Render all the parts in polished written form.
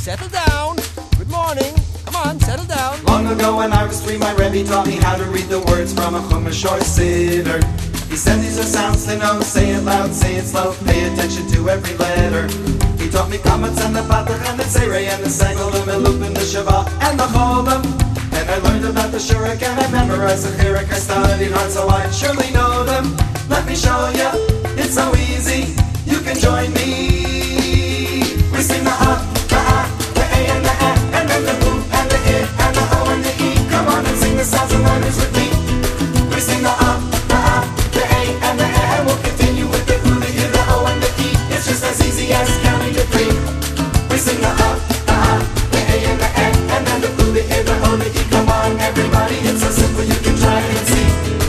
settle down. Good morning. Come on, settle down. Long ago when I was 3, my Rebbe taught me how to read the words from a Chumash or Siddur. He said these are sounds to know, say it loud, say it slow, pay attention to every letter. He taught me Kamatz and the Patach and the Tzerei and the Segel, the Melup and the Shavah and the Cholam. And I learned about the Shurik and I memorized the Chirik. I studied hard so I surely know them. Let me show ya, it's so easy, you can join me. We sing the the A and the E, and then the O and the I and the O and the E. Come on and sing the sounds and letters with me. We sing the the A and the E, and we'll continue with the O, the I, the O and the E. It's just as easy as counting to 3. We sing the the A and the E, and then the O, the I, the O, the E. Come on everybody, it's so simple you can try and see.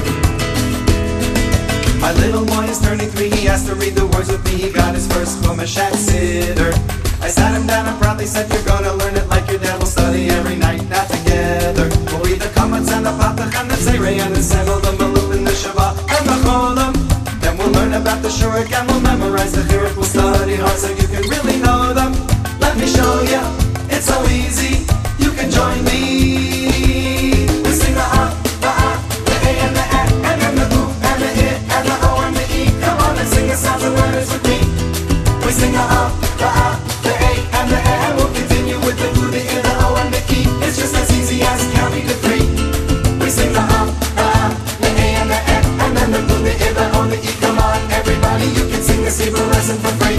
My little boy is turning 3, he has to read the words with me. He got his first Chumash at Siddur. I sat him down and proudly said, you're gonna learn it like your dad. We'll study every night, now together. We'll read the Kamatz and the Patach and the Tzerei and the Segel, the Melup and the Shavah and the Cholam. Then we'll learn about the Shurik and we'll memorize the Chirik. We'll study hard so you can really know them. Let me show ya, it's so easy, you can join me. We sing the the A and the E, and then the O and the I and the O and the E. Come on and sing the sounds and letters with me. We sing the the A and the E, and we'll continue with the O, the I, the O and the E. It's just as easy as counting to 3. We sing the A and the E, and then the O, the I, the O, the E. Come on everybody, you can sing this Hebrew lesson for free.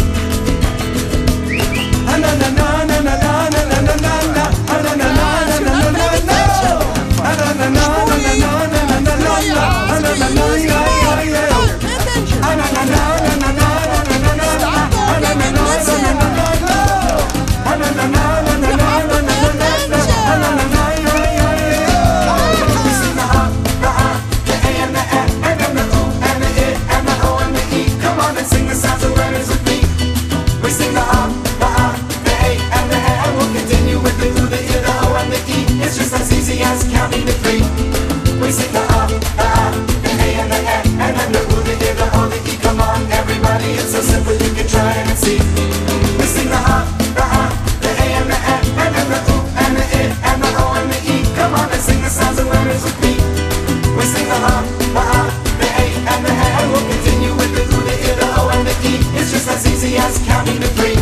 It's just as easy as counting to 3. We sing the the A and the E, and then the O, the I, the O, the E. Come on everybody, it's so simple you can try and see. We sing the the A and the E, and then the O and the I and the O and the E. Come on and sing the sounds and letters with me. We sing the the A and the E, and we'll continue with the O, the I, the O and the E. It's just as easy as counting to 3.